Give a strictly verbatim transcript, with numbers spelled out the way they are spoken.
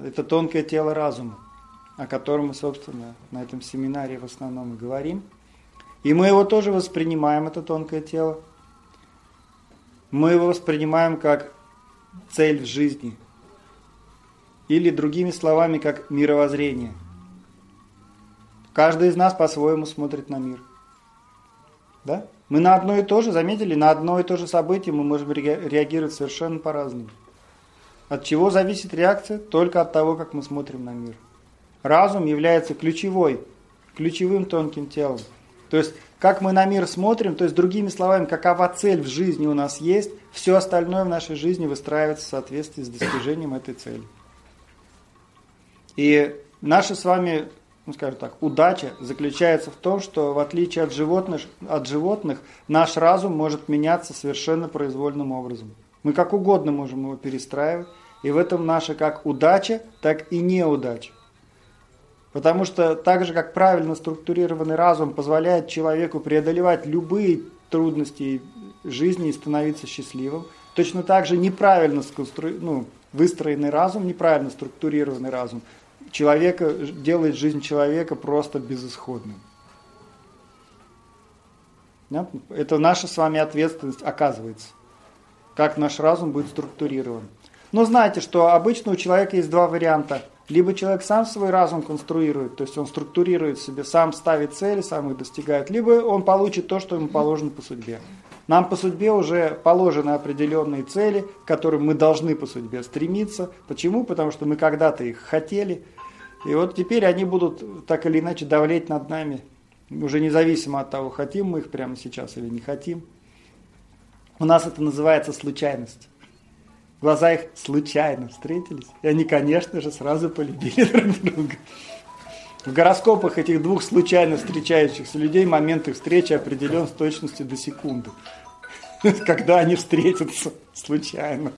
это тонкое тело разума, о котором мы, собственно, на этом семинаре в основном и говорим. И мы его тоже воспринимаем, это тонкое тело. Мы его воспринимаем как цель в жизни. Или, другими словами, как мировоззрение. Каждый из нас по-своему смотрит на мир. Да? Мы на одно и то же, заметили, на одно и то же событие мы можем реагировать совершенно по-разному. От чего зависит реакция? Только от того, как мы смотрим на мир. Разум является ключевой, ключевым тонким телом. То есть, как мы на мир смотрим, то есть, другими словами, какова цель в жизни у нас есть, все остальное в нашей жизни выстраивается в соответствии с достижением этой цели. И наша с вами, ну, скажем так, удача заключается в том, что в отличие от животных, от животных, наш разум может меняться совершенно произвольным образом. Мы как угодно можем его перестраивать, и в этом наша как удача, так и неудача. Потому что так же, как правильно структурированный разум позволяет человеку преодолевать любые трудности жизни и становиться счастливым, точно так же неправильно сконстру... ну, выстроенный разум, неправильно структурированный разум человека, делает жизнь человека просто безысходной. Это наша с вами ответственность, оказывается, как наш разум будет структурирован. Но знаете, что обычно у человека есть два варианта. Либо человек сам свой разум конструирует, то есть он структурирует себе, сам ставит цели, сам их достигает, либо он получит то, что ему положено по судьбе. Нам по судьбе уже положены определенные цели, к которым мы должны по судьбе стремиться. Почему? Потому что мы когда-то их хотели. И вот теперь они будут так или иначе давлеть над нами, уже независимо от того, хотим мы их прямо сейчас или не хотим. У нас это называется случайность. Глаза их случайно встретились, и они, конечно же, сразу полюбили друг друга. В гороскопах этих двух случайно встречающихся людей момент их встречи определен с точностью до секунды. Когда они встретятся случайно.